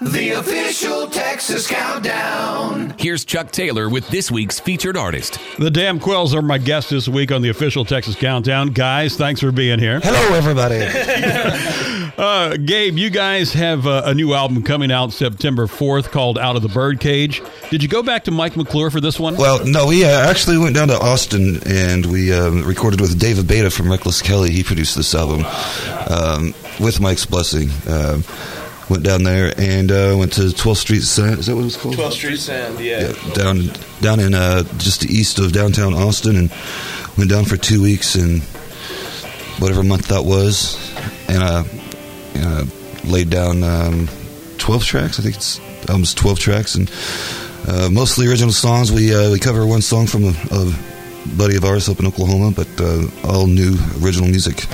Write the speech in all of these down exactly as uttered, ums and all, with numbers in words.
The official Texas Countdown. Here's Chuck Taylor with this week's featured artist. The Damn Quills are my guests this week on the official Texas Countdown. Guys, thanks for being here. Hello, everybody. uh, Gabe, you guys have uh, a new album coming out September fourth called Out of the Birdcage. Did you go back to Mike McClure for this one? Well, no, we uh, actually went down to Austin and we um, recorded with David Beta from Reckless Kelly. He produced this album um, with Mike's blessing. Um, Went down there and uh, went to twelfth Street Sand. Is that what it was called? twelfth Street Sand, yeah. yeah down down in uh, just east of downtown Austin, and went down for two weeks in whatever month that was, and uh, uh, laid down um, twelve tracks. I think it's almost twelve tracks, and uh, mostly original songs. We uh, we cover one song from a, a buddy of ours up in Oklahoma, but uh, all new original music.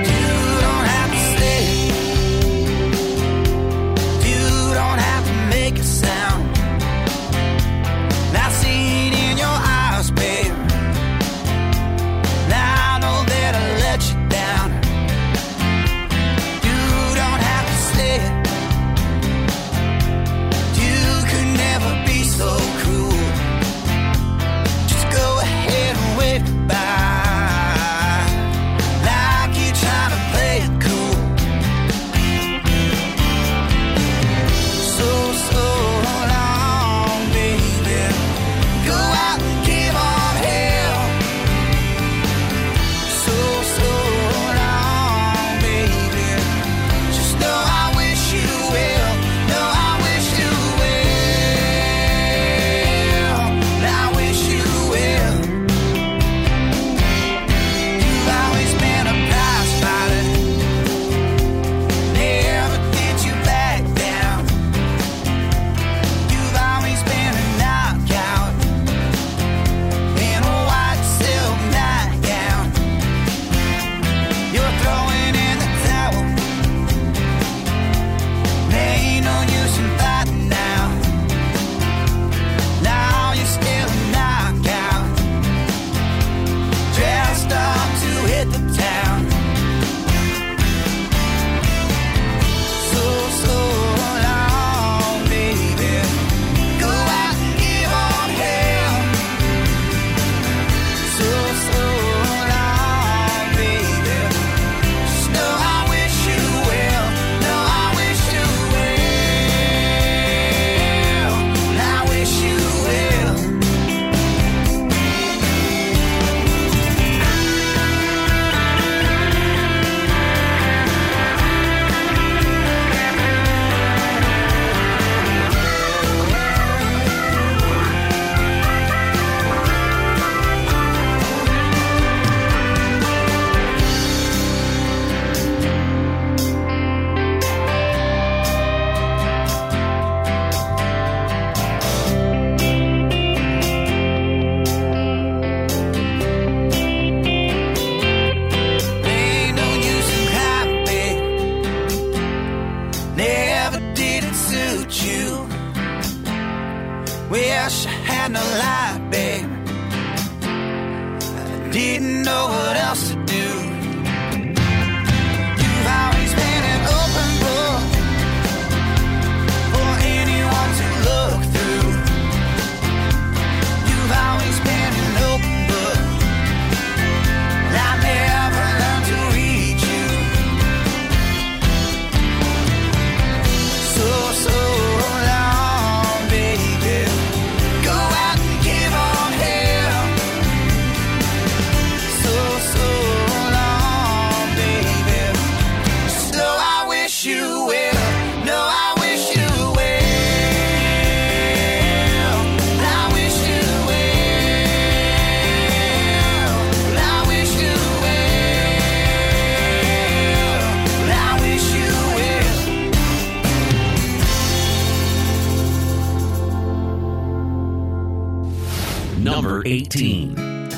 Number eighteen.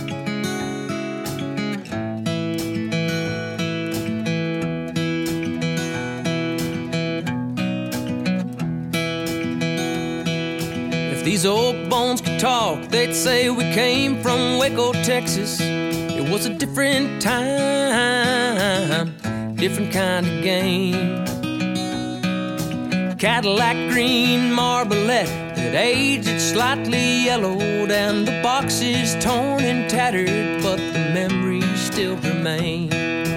If these old bones could talk, they'd say we came from Waco, Texas. It was a different time, different kind of game. Cadillac green Marbolette that aged slightly yellowed, and the box is torn and tattered, but the memories still remain.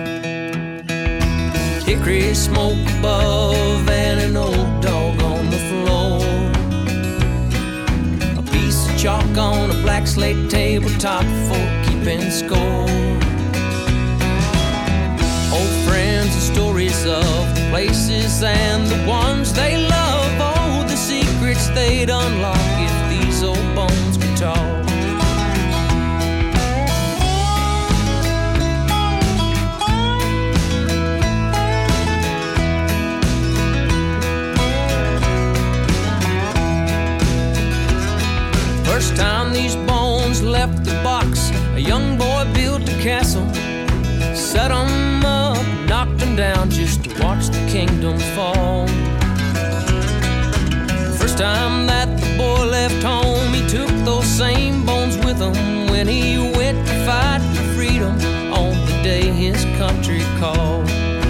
Hickory smoke above and an old dog on the floor. A piece of chalk on a black slate tabletop for keeping score. Old friends and stories of the places and the ones they love. Oh, the secrets they'd unlock if these old bones could talk. First time these bones left the box, a young boy built a castle, set them up, knocked them down just to watch the kingdom fall. First time that the boy left home, he took those same bones with him when he went to fight for freedom on the day his country called.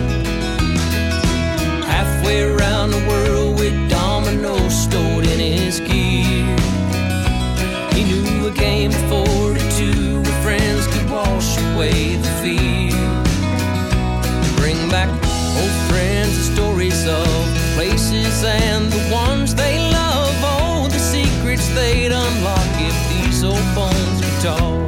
Halfway around the world with dominoes stored in his gear, he knew a game of forty-two where friends could wash away the fear. Bring back old friends and stories of the places and the ones they love. Oh, the secrets they'd unlock if these old bones could talk.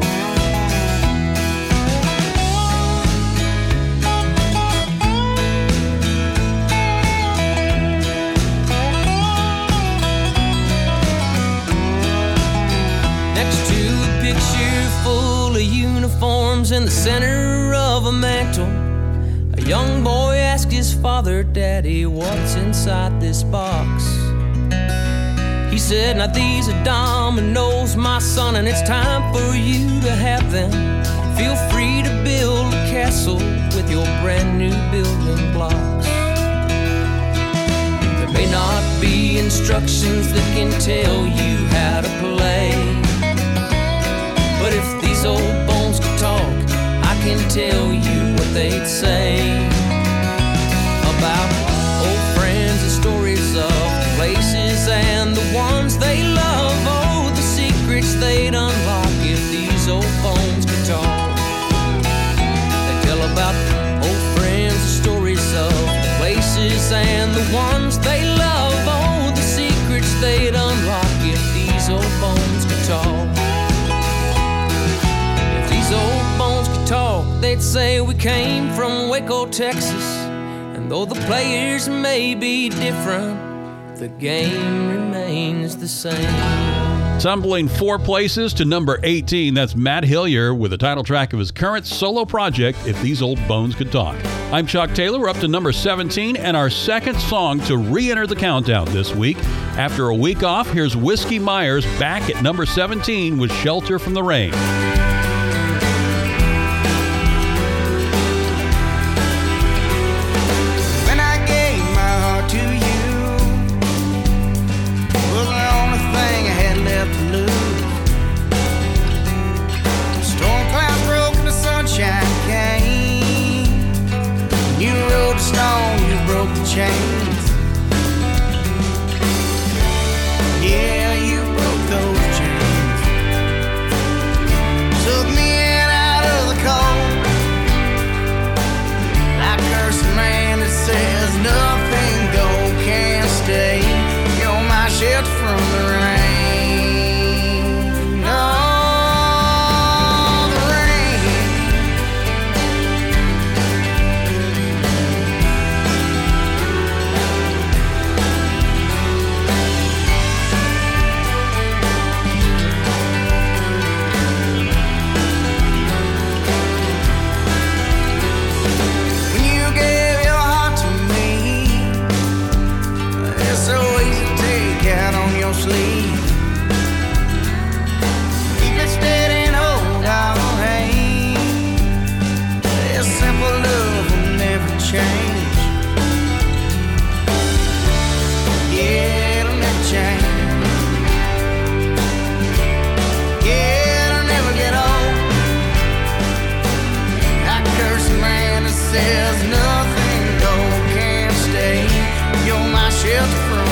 Next to a picture full of uniforms in the center of a mantle, a young boy asked his father, "Daddy, what's inside this box?" He said, "Now these are dominoes, my son, and it's time for you to have them. Feel free to build a castle with your brand new building blocks. There may not be instructions that can tell you how to play, but if these old bones could talk, I can tell you what they'd say about old friends and stories of the places and the ones they love. Oh, the secrets they'd unlock if these old bones could talk. They tell about old friends and stories of the places and the ones they love. Oh, the secrets they'd unlock if these old bones could talk. If these old bones could talk, they'd say we came from Waco, Texas, and though the players may be different, the game remains the same. Tumbling four places to number eighteen, that's Matt Hillier with the title track of his current solo project, If These Old Bones Could Talk. I'm Chuck Taylor. We're up to number seventeen and our second song to re-enter the countdown this week. After a week off, here's Whiskey Myers back at number seventeen with Shelter from the Rain. Chains. Yeah, you broke those chains. Took me in out of the cold, like cursed man that says nothing gold can't stay. You're my shelter from the rain. Says nothing gold can't stay. You're my shelter from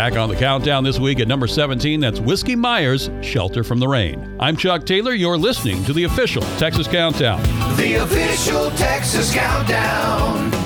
track on the countdown this week at number seventeen. That's Whiskey Myers, Shelter from the Rain. I'm Chuck Taylor. You're listening to the official Texas Countdown. The official Texas Countdown.